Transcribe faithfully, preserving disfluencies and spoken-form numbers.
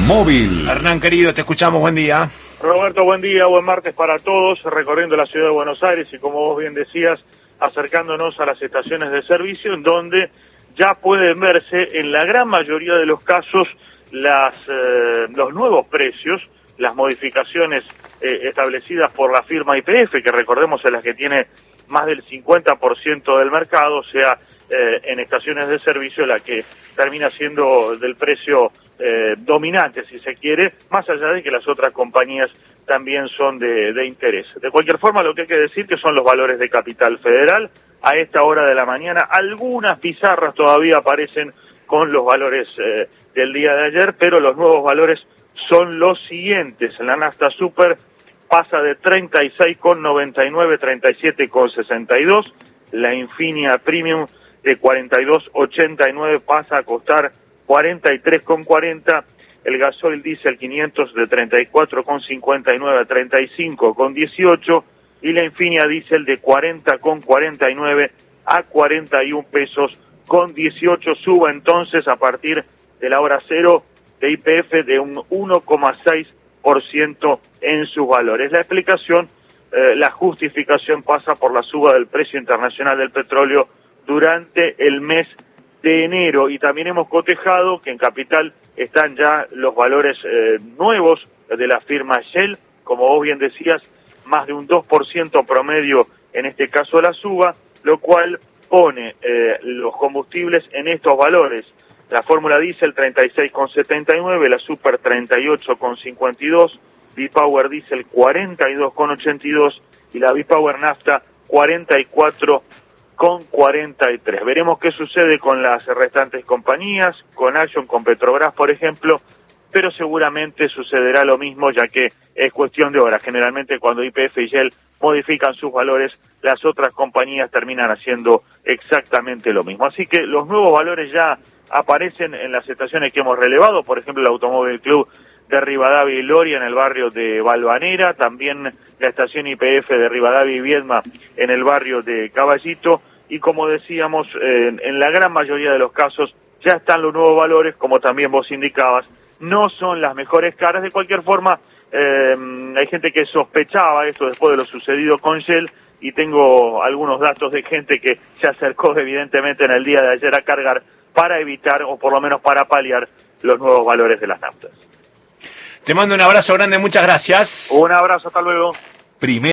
Móvil. Hernán, querido, te escuchamos, buen día. Roberto, buen día, buen martes para todos, recorriendo la ciudad de Buenos Aires y como vos bien decías, acercándonos a las estaciones de servicio, en donde ya pueden verse en la gran mayoría de los casos las, eh, los nuevos precios, las modificaciones eh, establecidas por la firma Y P F, que recordemos es la que tiene más del cincuenta por ciento del mercado, o sea, eh, en estaciones de servicio la que termina siendo del precio eh, dominante, si se quiere, más allá de que las otras compañías también son de, de interés. De cualquier forma, lo que hay que decir que son los valores de Capital Federal. A esta hora de la mañana, algunas pizarras todavía aparecen con los valores eh, del día de ayer, pero los nuevos valores son los siguientes. La Nafta Super pasa de treinta y seis con noventa y nueve a treinta y siete con sesenta y dos. La Infinia Premium de cuarenta y dos con ochenta y nueve pasa a costar cuarenta y tres con cuarenta. El gasoil diésel quinientos de treinta y cuatro con cincuenta y nueve a treinta y cinco con dieciocho. Y la Infinia Diesel de cuarenta con cuarenta y nueve a cuarenta y un pesos con dieciocho. Suba entonces a partir de la hora cero de Y P F de un uno coma seis por ciento en sus valores. La explicación, eh, la justificación pasa por la suba del precio internacional del petróleo durante el mes de enero. Y también hemos cotejado que en Capital están ya los valores eh, nuevos de la firma Shell, como vos bien decías, más de un dos por ciento promedio en este caso la suba, lo cual pone eh, los combustibles en estos valores. La fórmula diésel treinta y seis con setenta y nueve, la Super treinta y ocho con cincuenta y dos, V-Power Diesel cuarenta y dos con ochenta y dos y la V-Power Nafta cuarenta y cuatro con cuarenta y tres. Veremos qué sucede con las restantes compañías, con Action, con Petrobras, por ejemplo, pero seguramente sucederá lo mismo, ya que es cuestión de horas. Generalmente cuando Y P F y Shell modifican sus valores, las otras compañías terminan haciendo exactamente lo mismo. Así que los nuevos valores ya aparecen en las estaciones que hemos relevado, por ejemplo el Automóvil Club de Rivadavia y Loria en el barrio de Valvanera, también la estación Y P F de Rivadavia y Viedma en el barrio de Caballito, y como decíamos, eh, en la gran mayoría de los casos ya están los nuevos valores, como también vos indicabas. No son las mejores caras. De cualquier forma, eh, hay gente que sospechaba esto después de lo sucedido con Shell, y tengo algunos datos de gente que se acercó evidentemente en el día de ayer a cargar para evitar, o por lo menos para paliar, los nuevos valores de las naftas. Te mando un abrazo grande, muchas gracias. Un abrazo, hasta luego. Primer